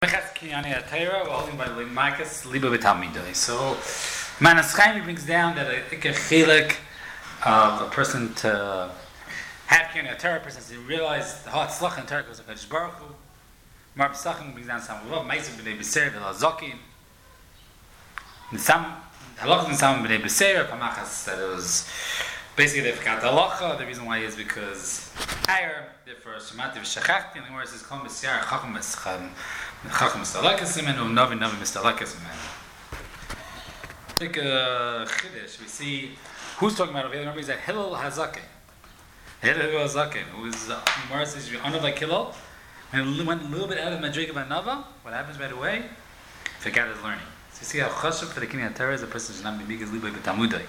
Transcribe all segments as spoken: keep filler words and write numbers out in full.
We're holding by Marcus Liba B'Talmidai. So, Manas Chaim brings down that I think a chilek of a person to have Kinyan Torah, a person to realize the hot slach in Torah goes to Kadosh Baruch Hu. Mar Pesachim brings down some love, Ma'aseh B'nei B'Seir V'la Zokim. And some halachas in some B'nei B'Seir, Pamachas that it was basically they forgot the halacha. The reason why is because higher therefore Shemati V'Shachachti, and the word says Kol B'Siyar Chacham B'Scham. Chacham Mistalakis Imenu, Navi Navi Mistalakis Imenu. Like a Chiddush, we see who's talking about over here. Remember, he's a Hillel Hazake. Hillel Hazake, who is uh, Gemara says you honor like Hillel, and went a little bit out of Madriga Nava. What happens right away? Forgot his learning. So you see how Chashav for the Kinyan Torah is a person who's not Bibigas Libay B'Talmudai.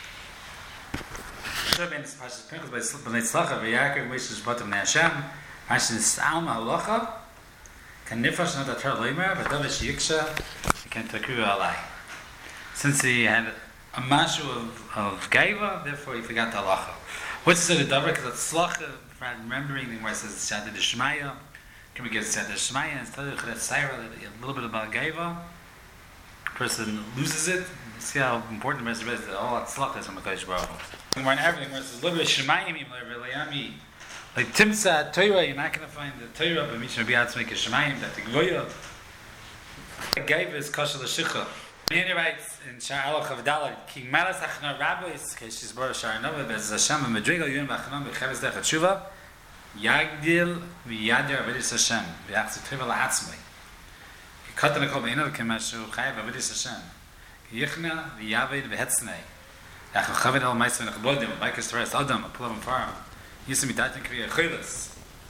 Should be in this Pashas Pinkles by B'nei Tzlacha V'Yakir V'Yishush Batam Ne'Hashem. Hashem Salma Halacha. Can nifresh not that Torah leimer, but Davish Yiksha, he can takru alai. Since he had a mashu of, of gaiva, therefore he forgot the halacha. What's the davar? Because it's slacha, remembering the where it says Shad Shmaya. Can we get Shad Shmaya instead of Chad Saira, a little bit about gaiva? Person loses it. See how important the message is that all that slacha is from the Kadosh Baruch Hu. When everything where it says Liba Shemayim, Liba Le'ami. Like Timsa Torah, you're not going to find the Torah, but Mishnah B'Yatz make a Shemayim, that the Gvoya. The Gaiva is Kasha L'Shicha. He writes in Shar Alach of Dalar, Ki Malas Achna Rabbis, Keshis Bar Shar Nova, Bez Hashem, and Madrigal Yun B'Achna, B'Cheves Dech HaTshuva, Yagdil V'Yadir Avedis Hashem, V'Yachzu Teva L'Atzmai. Ki Katan HaKol B'Inav K'Mashu Chayav Avedis Hashem. Ki Yichna V'Yaved V'Hetznei. Yachnu Chaved Al Maisa V'Nechbodim, V'Baikas Teres Adam, Apulav Farm. Used to be dating to be a chilas.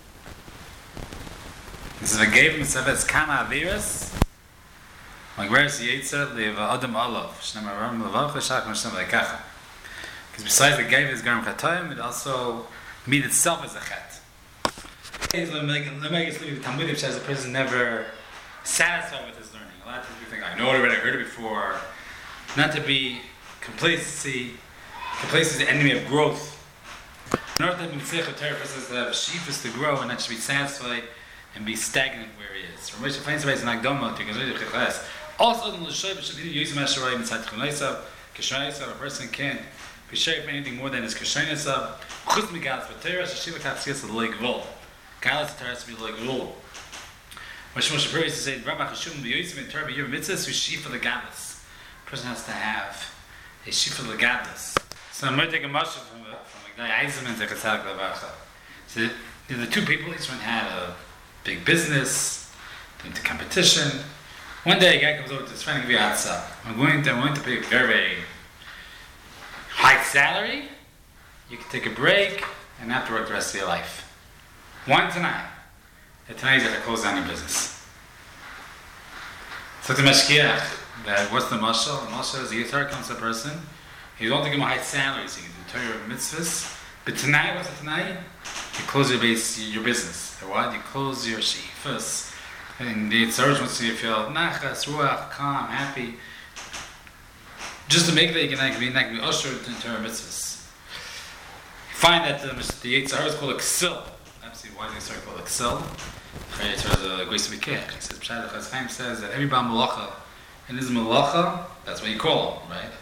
This is a gave Mitzvahs Kama Aviras. Like where's the Yetzer? They have Adam Olav. Shnei Aram Lavav Chashach Mashem Leikacha. Because besides the gave is Garam Chatoim, it also meat itself is a chet. Lemegas Levi Talmudim says a person never satisfied with his learning. A lot of people think, I know it already, I heard it before. Not to be complacency. Complacency is the enemy of growth. In order to be mitzvah Torah, person has to have sheepus to grow and not to be satisfied and be stagnant where he is. Ramesh finds ways in Agdama to get rid of chachas. Also, in L'shoy, should be using Masharai inside Chonaisav, Kishonaisav, a person can't be shared anything more than his Kishonaisav. Chutz migalas for Torah, Shashiva Katziyas L'loi Gvul. Galas Torah to be L'loi Gvul. Moshe Moshe Puri used to say, Rabbi Chashuvim b'yoyzim in Torah b'yer mitzvahs who shifa legadlus. A person has to have a shifa legadlus. So I'm going to take a mashal from the So the two people, each one had a big business, into competition. One day a guy comes over to his friend and gives you a I'm going to, I'm going to pay a very, very high salary. You can take a break and not have to work the rest of your life. One tonight. And tonight you have to close down your business. So the mashkiach, that what's the mashal? The mashal is the Yitzhar comes to a person. You don't give him a high salary, so you can do Torah mitzvahs. But tonight, what's it tonight? You close your base, your business. So what? You close your sheifas. And the Yitzhar wants you to feel nachas, ruach, calm, happy. Just to make that you can be not be ushered into Torah mitzvahs. You find that the, the Yitzhar is called a ksil. Absolutely, why is the Yitzhar called a ksil? The Yitzhar is a goyis mikech. He says, Pshad Chaz Chaim says that every Baal Malacha, and his Malacha, that's what you call him, right?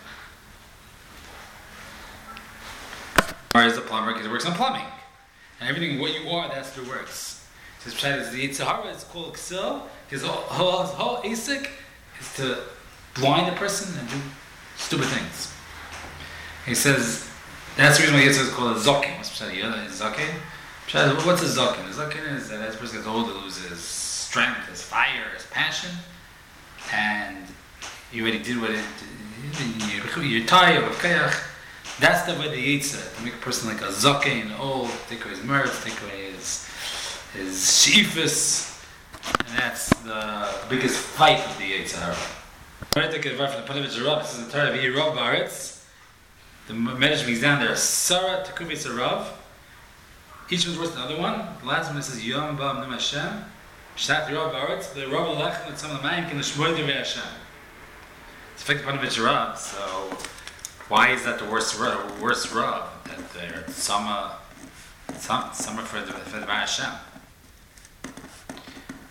Or is the plumber because it works on plumbing. And everything, what you are, that's what it works. It says, Pshad is the Yitzhar, it's called Ksil, because his whole, whole Asik is to blind the person and do stupid things. He says, that's the reason why Yitzhar is called a Zokin. What's Pshad? Zokin? Pshad, what's a Zokin? A Zokin is that as a person gets older, loses his strength, his fire, his passion, and you already did what it did. You're tired, you're kayach. That's the way the Yitzhar, to make a person like a zaken, old, take away his mirth, take away his, his sheifus, and that's the biggest fight of the Yitzhar. Right, take a verse from the Panavich Rav, this is the Torah of Yirav Baretz. The Medrash brings down there, Sarah Tekuvitz Rav. Each one's worse than the other one. The last one it says, Yom Bam Nim Hashem, Shat Yirav Baretz, the Rav Alech, and some of the Mayim can Shmoy Devei Hashem. It's affected Panavich Rav, so why is that the worst Rav? Worst Rav? That they're some, some, some for the for the Hashem.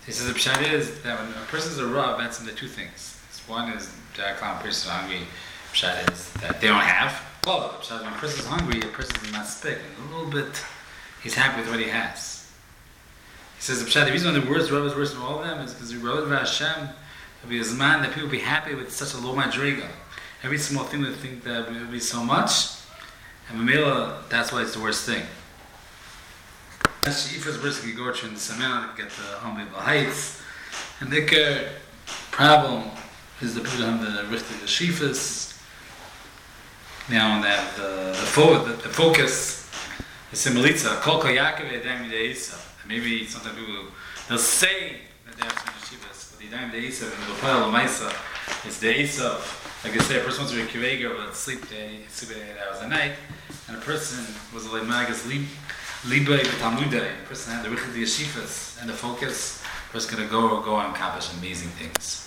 He says the pshat is that when a person's a rav, that's in the two things. One is that a person hungry. Pshat is that they don't have. Well, pshat when a person's hungry, a person's not sick. A little bit, he's happy with what he has. He says the pshat. The reason why the worst rav is worse than all of them is because the rav of Hashem will be a zman that people will be happy with such a low madriga. Every small thing they think that will be so much, and Mamela, that's why it's the worst thing. Sheifas person can go through in the Samana, get the unbelievable heights, and the problem is the people have the Richter the Sheifas. Now they have the the, fo- the, the focus. The Simalitza, Kolko Yaakov Yadayim Deisa. Maybe sometimes people they'll say that they have some Sheifas, but the Yadayim Deisa and the Lopel Lamaisa, it's the Isa. Like they say, a person wants to be a Kivega, but sleep day, sleep eight hours a night, and a person was a Magas Lib. Liba Talmudai, the person had the Richard Yeshifas and the focus, the person gonna go or go and accomplish amazing things.